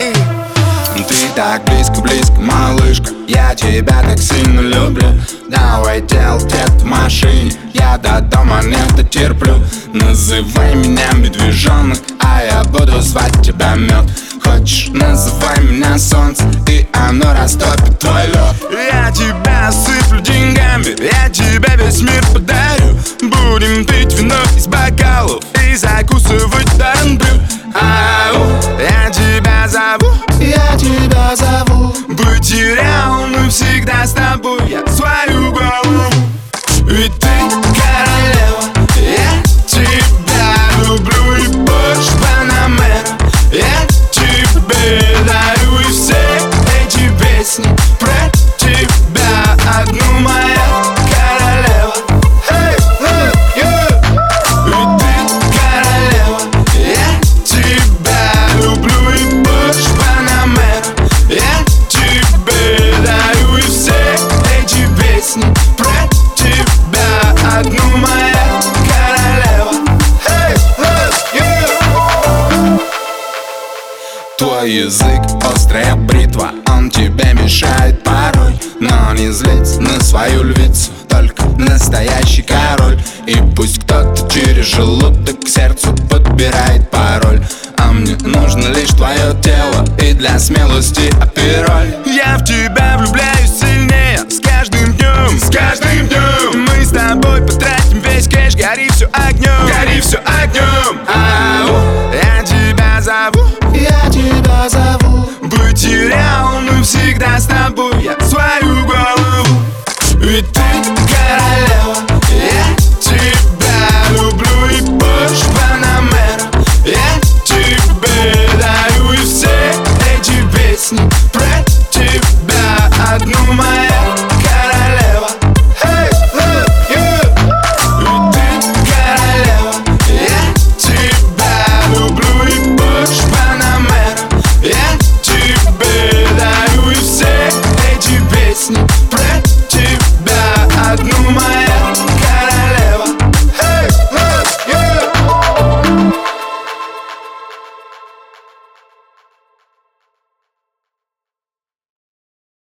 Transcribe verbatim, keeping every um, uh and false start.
Ты так близко-близко, малышка, я тебя так сильно люблю. Давай делать это в машине, я до дома не дотерплю. Называй меня медвежонок, а я буду звать тебя мед. Хочешь, называй меня солнце, и оно растопит твой лед. Я тебя осыплю деньгами, я тебе весь мир подарю. Будем пить вино из бокалов и закусывать тарантю. Ау, я тебя зову, я тебя зову. быть реалным всегда с тобой, я свою голову. Ведь ты королева, я тебя люблю и больше Панамера. Я тебе дарю и все эти песни про тебя одну, моя королева. Hey, hey, yeah. Ведь ты королева, я тебя люблю и больше Панамера. Я тебе дарю и все эти песни про тебя одну, моя королева. Hey, hey, yeah. Твой язык острая бритва, он тебе мешает порой. Но не злись на свою львицу, только настоящий король. И пусть кто-то через желудок к сердцу подбирает пароль, а мне нужно лишь твое тело и для смелости апероль. Я в тебя влюбляюсь сильнее с каждым днем, с каждым днем. Мы с тобой потратим весь кэш, гори все огнем, гори все огнем. Ау, я тебя зову, я тебя зову. быть реалным всегда с тобой, я свою голову. Ведь ты